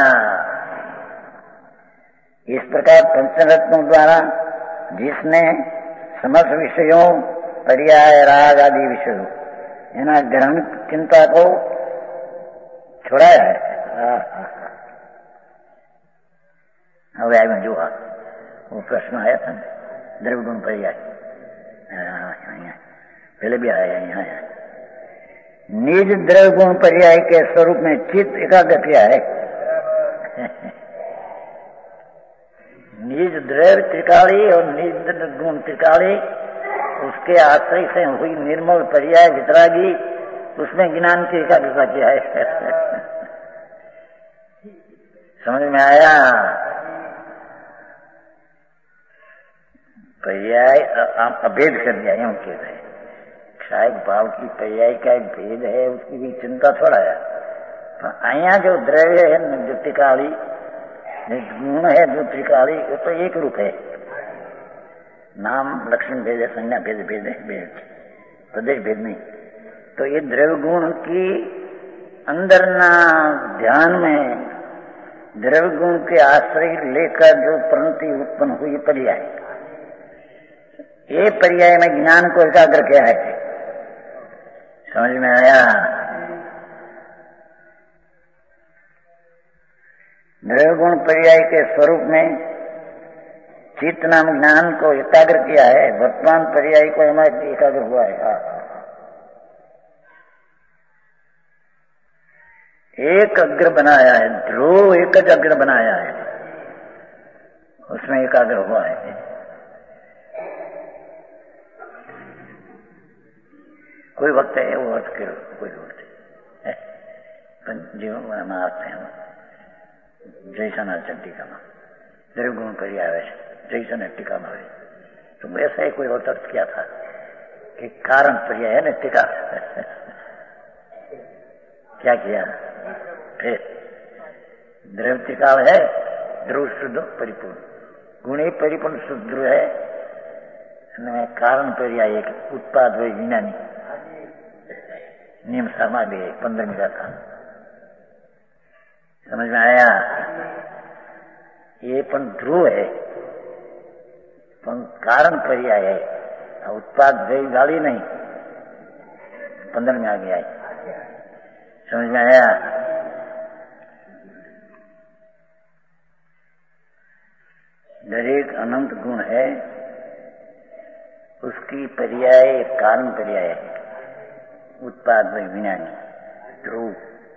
इस प्रकार पंचरत्नों द्वारा जिसने समस्त विषयों पर्याय राग आदि विषयों यानी ग्रहण चिंता को छोड़ाया है। अब आय में जो वो प्रश्न आया था द्रव्य गुण पर्याय, पहले भी आया यहाँ आया। निज द्रव्य गुण पर्याय के स्वरूप में चित्त एकाग्र किया है। निज द्रव्य त्रिकाली और निज गुण त्रिकाली, उसके आश्रय से हुई निर्मल पर्याय वितरागी, उसमें ज्ञान की एकाग्रता किया है। समझ में आया? पर्याय अभेद कर दिया, यूं कहते हैं क्षायक भाव की पर्याय का एक भेद है, उसकी भी चिंता थोड़ा है। तो आया जो द्रव्य है जो त्रिकाली, गुण है जो त्रिकाली, वो तो एक रूप है, नाम लक्षण भेद है, संज्ञा भेद भेद है, भेद प्रदेश भेद नहीं। तो ये द्रव्य गुण की अंदर ना ध्यान में द्रव्य गुण के आश्रय लेकर जो प्रणति उत्पन्न हुई पर्याय, ये पर्याय में ज्ञान को एकाग्र किया है। समझ में आया? द्रव्य गुण पर्याय के स्वरूप में चित्त नाम ज्ञान को एकाग्र किया है, वर्तमान पर्याय को हमारे एकाग्र हुआ है। एक अग्र बनाया है, ध्रुव एक अग्र बनाया है, उसमें एकाग्र हुआ है। कोई वक्त है वो अर्थ करो, कोई वक्त है जीवन में अर्थ है जैसा ना टीका में द्रव्य गुण पर्याय जैसा न टीका में, तो वैसा ही कोई वक्त अर्थ किया था कि कारण पर्याय है न टीका। क्या किया फिर? द्रव्य टिकाव है, ध्रुव शुद्ध परिपूर्ण, गुणी परिपूर्ण शुद्ध ध्रुव है, कारण पर्याय एक उत्पाद हुए विज्ञानी नियम शर्मा भी 15 का था। समझ में आया? ये पण ध्रुव है, पण कारण पर्याय है। उत्पाद द्वय गाली नहीं, 15 में आ गया है। समझ में आया? दरेक अनंत गुण है, उसकी पर्याय कारण पर्याय है। उत्पाद द्वय विज्ञानी ध्रुव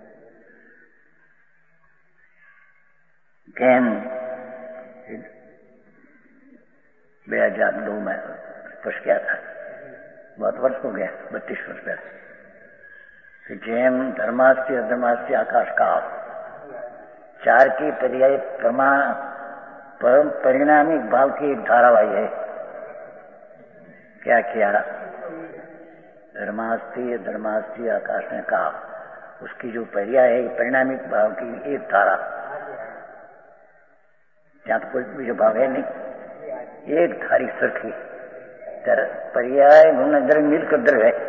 केम 2002 में स्पष्ट किया था, बहुत वर्ष हो गया, 32 वर्ष पहले। जेम धर्मास्ति अधर्मास्ति आकाश काल, 4 की पर्याय परिणामी भाव की एक धारावाही है। क्या किया? धर्मास्ति अधर्मास्ति आकाश में काल, उसकी जो पर्याय है परिणामी भाव की एक धारा। यहाँ तो कोई भी जो भाव है नहीं, एक धारी सखी पर्याय गुण द्रव्य मिलकर द्रव्य है।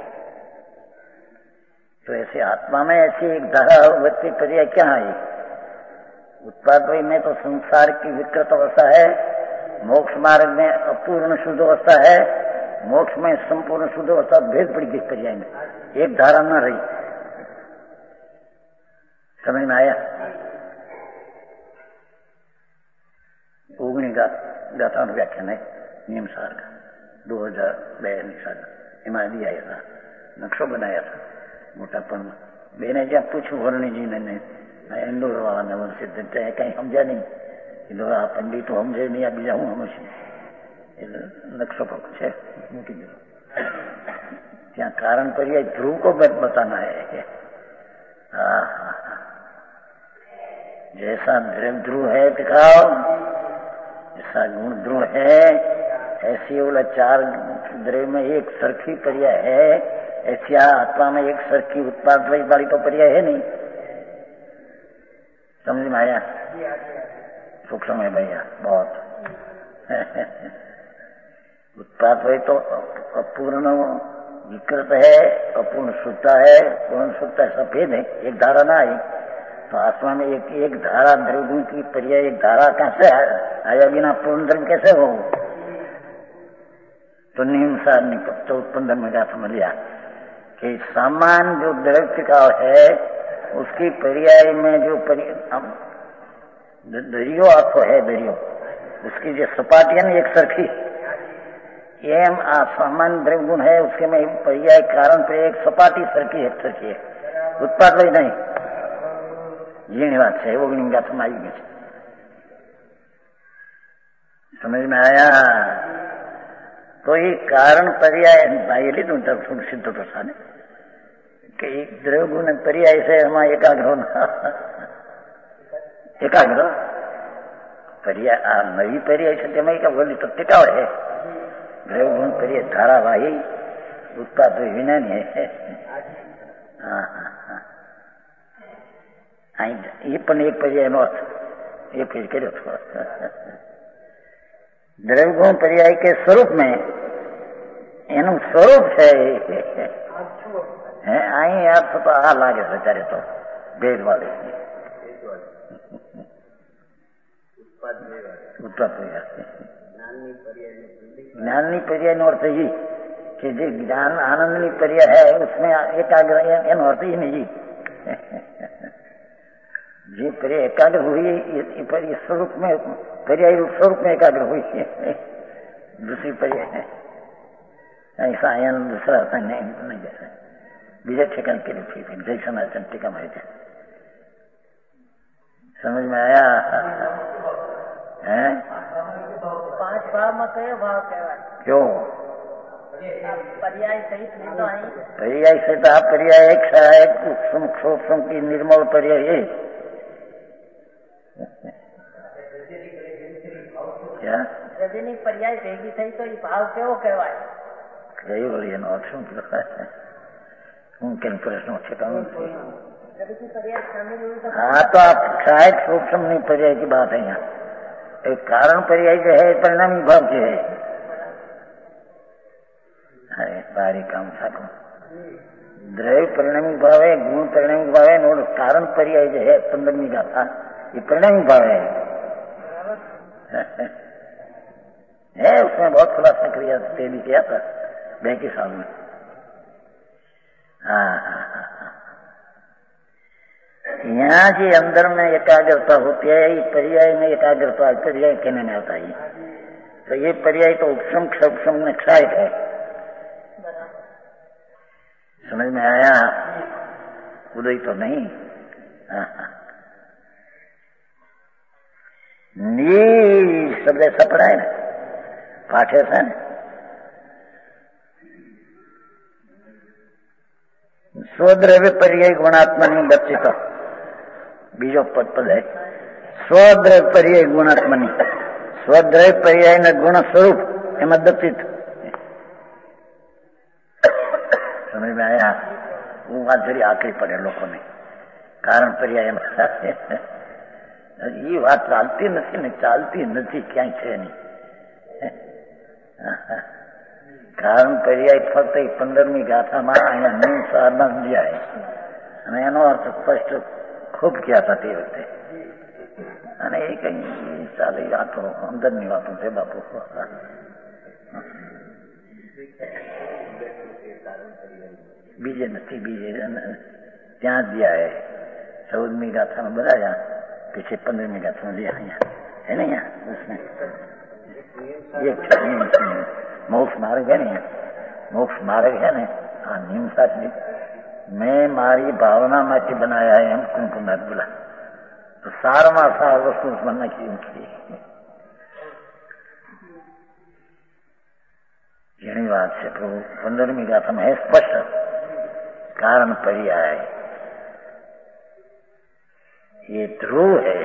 तो ऐसे आत्मा में ऐसी एक धारा वृत्ति पर्याय क्या है? उत्पाद में तो संसार की विकृत अवस्था है, मोक्ष मार्ग में अपूर्ण शुद्ध अवस्था है, मोक्ष में संपूर्ण शुद्ध अवस्था भेद पड़ी जिस पर्याय में एक धारा न रही। समझ में आया? उगनी गाथा व्याख्यान है नियम सार का 2002 साल एમાં दिया था, नक्शो बनाया था मोटापन। बेने ज्યાં પૂછ્યું વર્ણીજીને इंदौर वाला ने वो सिद्ध कहीं समझा नहीं, लोग आ पंडित समझे नहीं, आ बीजा हूँ समझ नक्शो पक्ष है मूकी दो। ત્યાં कारण पर्याय ध्रुव को बताना है। जैसा ध्रुव है दिखाओ, ऐसा गुण ध्रुव है, ऐसी वाला 4 द्रव्य में एक सरखी पर्याय है, ऐसी आत्मा में एक सरखी उत्पाद वाली तो पर्याय है नहीं। समझ में आया? सूक्ष्म है भैया बहुत। उत्पाद वही तो अपूर्ण विकृत है, अपूर्ण शुद्धता है, पूर्ण शुद्धता है, सफेद है, एक धारा ना आई। तो आत्मा में एक धारा द्रव्य की पर्याय एक धारा कैसे आया बिना पूर्ण द्रव्य कैसे हो? तो नियमसार तो 15 में क्या समझ लिया कि सामान जो द्रव्य का है उसकी पर्याय में जो दरियो आखो है, दरियो उसकी जो सपाटी है ना एक सरखी, एम सामान्य द्रव्य गुण है, उसके में पर्याय कारण पर एक सपाटी सरखी एक सरखी है, उत्पाद वही नहीं। ये बात है, वो भी गाथा में आई गई। समझ में आया? तो ये कारण पर्याय ये लीधु सिद्ध प्रसाद कि द्रव्य गुण पर्याय से हमारा एकाग्र होना, एकाग्र पर्याय नवी पर्याय से तेम का बोली तो टिकाव है। द्रव्य गुण पर्याय धारावाही उत्पाद विज्ञानी है। हाँ हाँ हाँ, ये पण एक पर्याय नो अर्थ ये फिर કર્યો છો। દ્રવ્ય ગુણ પર્યાય के स्वरूप में એનું સ્વરૂપ છે અહીં अर्थ तो आ लागे છે ત્યારે તો भेद वाले उत्पाद ज्ञाननी पर्याय नो अर्थ ये कि जो ज्ञान आनंदनी पर्याय है उसमें एकाग्र एनो अर्थ ही नहीं। जी पर्याय एकाग्र हुई स्वरूप में पर्याय रूप स्वरूप में एकाग्र हुई दूसरी पर्याय है ऐसा आयन दूसरा अर्थ नहीं जैसा बीजा ठिकान के लिए ठीक है। जैसा नाचन टीका माहित है। समझ में आया? है 5 भाव में कयो भाव कहवाय? क्यों? पर्याय सहित पर्याय से तो पर्याय एक सहायक सूक्ष्म की निर्मल पर्याय है। क्या रजनी पर्याय भेगी थी तो ये भाव केवो कहवाय? कई बोलिए अर्थ शू हूँ केन प्रश्न છે कहूँ। हाँ तो आप सहायक सूक्ष्म पर्याय की बात है यहाँ। एक कारण पर्याय जो है परिणामी भाव जो है बारी काम साको द्रव्य परिणामी भाव है, गुण परिणामी भाव है और कारण पर्याय जो है 15वीं गाथा ये परिणामी भाव है। है उसमें बहुत खुलासा किया भी किया था बैंक के सामने। यहाँ के अंदर में एकाग्रता होती है, ये पर्याय में एकाग्रता, पर्याय कहने में आता है। तो ये पर्याय तो उपशम क्षम में क्षायक है। समझ में आया? उदय तो नहीं। नी शब्द ऐसा पड़ा है ना, पाठ ऐसा है। स्वद्रव्य पर्याय गुणात्मनि लक्षित, बीजो पद है। स्वद्रव्य पर्याय गुणात्मनि, स्वद्रव्य पर्याय न गुण स्वरूप एम दक्षित। समझ में आया? वो बात जरी आखिरी पड़े लोगों ने, कारण पर्याय ये बात चालती नहीं ने, चालती नहीं क्या है नहीं। कारण पर्याय फक्त 15મી ગાથામાં અહીંયા નિમસારમાં સમજ્યા है અને એનો અર્થ સ્પષ્ટ ખૂબ ક્યાં હતા તે વખતે, અને એ કઈ ચાલે વાતો અંદરની વાતો છે બાપુ. બીજે નથી, બીજે ત્યાં જ दिया है. 14મી ગાથામાં બરાયા, पीछे 15મી ગાથામાં दिया અહીંયા है ना, यहाँ उसमें ये मोक्ष मार्ग है ना, मोक्ष मार्ग है ना। हाँ, निम्सा मैं मारी भावना में बनाया है हम कुमकुम बोला, तो सारमा सार वस्तु बनना की उनकी यही बात है प्रभु. 15મી गाथा में है स्पष्ट कारण पर्याय. ये ध्रुव है,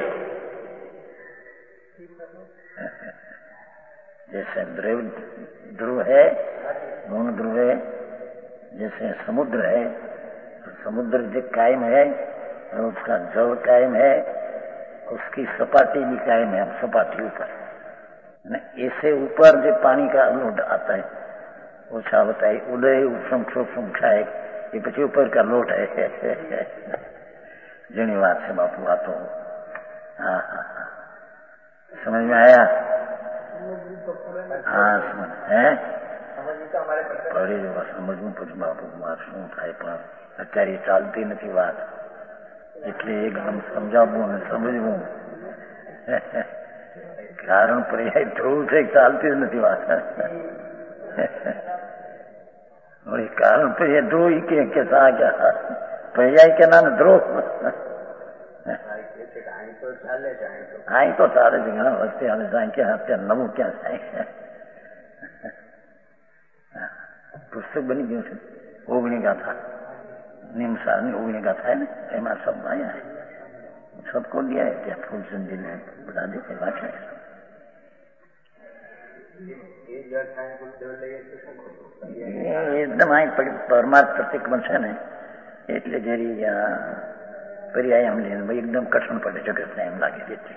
जैसे ध्रुव है, गुण ध्रुव है. जैसे समुद्र है, तो समुद्र जो कायम है और उसका जल कायम है, उसकी सपाटी भी कायम है. सपाटी ऊपर ऐसे ऊपर जो पानी का लोट आता है वो छा होता है. उदय उपशम क्षोभम क्षाय, ये पीछे ऊपर का लोट है. जनी बात है बापू. आ तो हाँ हाँ हाँ, समझ में आया? हाँ समझ है. પડે સમજવું પછી બાપુ માર શું થાય, પણ અત્યારે ચાલતી નથી વાત, એટલે એકદમ સમજાવવું અને સમજવું. કારણ પર્યાય થોડું છે, ચાલતી જ નથી વાત. કારણ પર્યાય ધ્રુવ કે સા ક્યાં પર્યાય કે ના ધ્રુવ અહીં તો ચાલે છે. ઘણા વખતે હાલે જાય કે અત્યારે નવું ક્યાં થાય. પુસ્તક બની ગયું છે 19 ગાથા, निमसारनी 19 गाथा है ना, एमा सब आया है, सबको दिया है. क्या फूलचंद जी ने बता देते बात है. એકદમ અહીં પરમાર્થ પ્રતિક્રમણ છે ને, એટલે જરી પર્યાય એમ લઈને એકદમ કઠણ પડે જગતને એમ લાગે છે.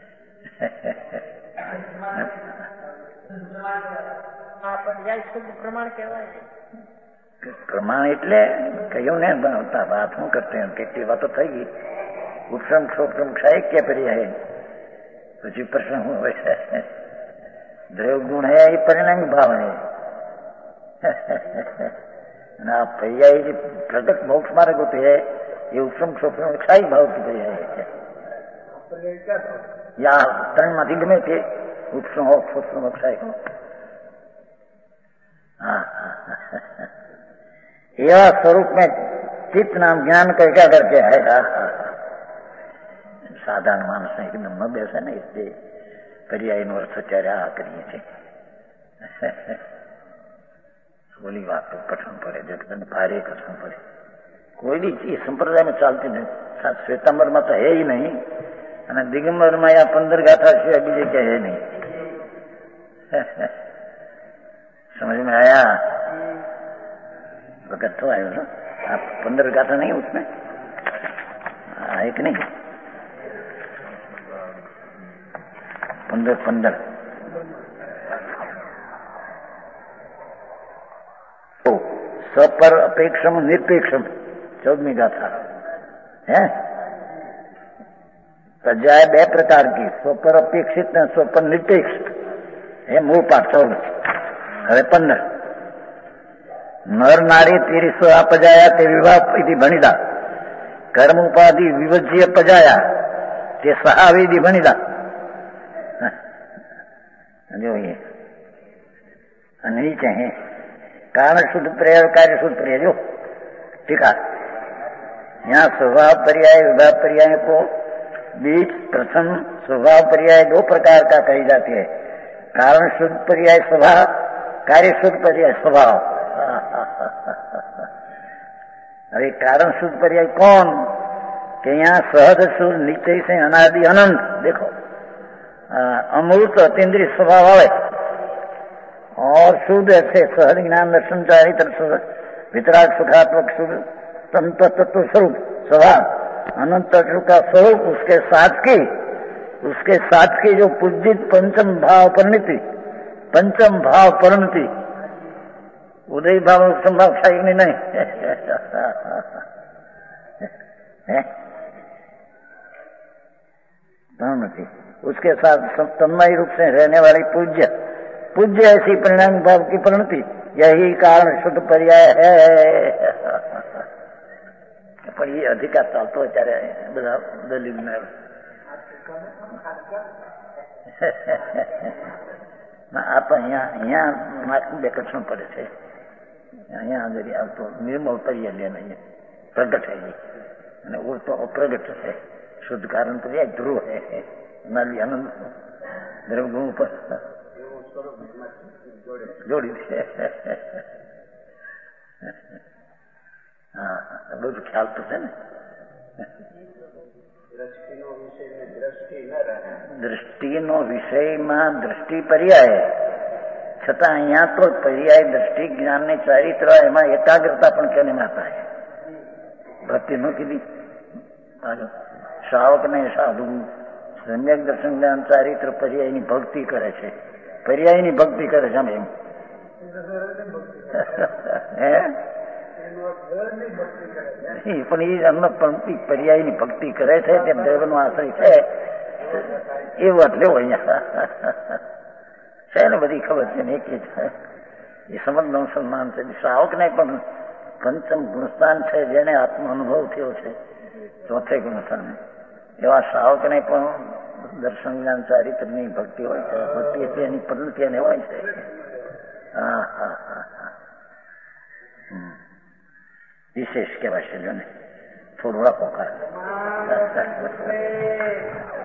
પ્રમાણ એટલે કહ્યું ને, વાત શું કરતે કેટલી વાતો થઈ ગઈ. ઉપસમ ક્ષોભમ ક્ષાય કે પર્યાય, પછી પ્રશ્ન શું હોય? દ્રવ ગુણ है, ये परिणामी भाव है. ना पर्याय प्रगट मोक्ष मार्ग होते है, ये उपसम क्षोभम क्षायी भाव की पर्याय है. या तरण માંથી ગમે તે ઉપસમ हो क्षोभम क्षाय हो. यह स्वरूप में चित्त नाम ज्ञान का एकाग्र क्या है. साधारण मानस ने एकदम न બેસે ને, इसलिए પર્યાયનો અર્થ અત્યારે આ કરીએ છીએ. બોલી વાત તો કઠણ પડે, જગતને ભારે કઠણ પડે. કોઈ બી ચીજ સંપ્રદાયમાં ચાલતી નહીં. શ્વેતાંબરમાં તો હે નહીં, અને દિગંબરમાં આ 15 ગાથા સિવાય બીજે ક્યાં હે નહીં. समझ में आया? वक्त तो आयो ना, आप 15 गाथा नहीं उसमें एक नहीं, 15 तो सपर अपेक्षम निरपेक्षम 14મી गाथा है. प्रजा बे प्रकार की, स्वपर अपेक्षित ने स्वपर निपेक्षित। ये मूल पाठ 14। હવે 15 नर नारी तेरी स्वा पजाया ते विवाह विधि भणिदा, कर्म उपाधि विवज्य पजाया ते सहा विधि भणिदा। जो ये नीचे है कारण शुद्ध पर्याय और कार्य शुद्ध पर्याय। जो ठीक है, यहाँ स्वभाव पर्याय विभाव पर्याय को बीच प्रथम स्वभाव पर्याय 2 प्रकार का कही जाती है। कारण शुद्ध पर्याय स्वभाव, कार्य शुद्ध पर्याय स्वभाव। अरे कारण शुद्ध पर्याय कौन? कि यहाँ सहज शुद्ध निश्चय से अनादि अनंत, देखो अमूर्त अतीन्द्रिय स्वभाव है और शुद्ध ऐसे सहज ज्ञान दर्शन चारित्र वितराग सुखात्मक शुद्ध तत्व स्वरूप स्वभाव अनंत तत्व का स्वरूप, उसके साथ की जो पूजित पंचम भाव परिणति उदय भाव संभाव चाहिए नहीं परिणति, उसके साथ तन्मय रूप से रहने वाली पूज्य ऐसी परिणाम भाव की परिणति, यही कारण शुद्ध पर्याय है। પણ એ અધિકાર ચાલતો ત્યારે બધા દલીલ આ તો અહીંયા બેકક્ષણ પડે છે। અહીંયા આગળ આવતો નિર્મળ પર્યાય લેને પ્રગટ है અને ઉડતો અપ્રગટ है। शुद्ध कारण पर्याय ध्रुव है, नाली आनंद द्रव्य पर जोड़ी दे। हाँ, બધું ખ્યાલ તો છે ને। દ્રષ્ટિનો વિષયમાં દ્રષ્ટિ પર્યાય, છતાં અહીંયા તો પર્યાય દ્રષ્ટિ જ્ઞાન ને ચારિત્ર, એમાં એકાગ્રતા પણ કેને માતા है। ભક્તિ નો કીધી શ્રાવક ને સાધુ સમ્યક દર્શન જ્ઞાન ચારિત્ર પર્યાયની ભક્તિ કરે છે, પર્યાયની ભક્તિ કરે છે એમ પણ એ અન્ન પંક્તિ પર્યાયની ભક્તિ કરે છે, તે દેવનો આશ્રય છે એ વાત લેવો અહીંયા છે ને, બધી ખબર છે ને। એક એ સમજનો મુસલમાન છે, શ્રાવક ને પણ પંચમ ગુણસ્થાન છે, જેને આત્મ અનુભવ થયો છે ચોથે ગુણસ્થાન, એવા શ્રાવક ને પણ દર્શન જ્ઞાન ચારિત્રની ભક્તિ હોય છે। ભક્તિ એટલે એની પ્રવૃત્તિ એને હોય છે। હા હા હા હા, વિશેષ કહેવાય છે, જોને થોડું રાખો।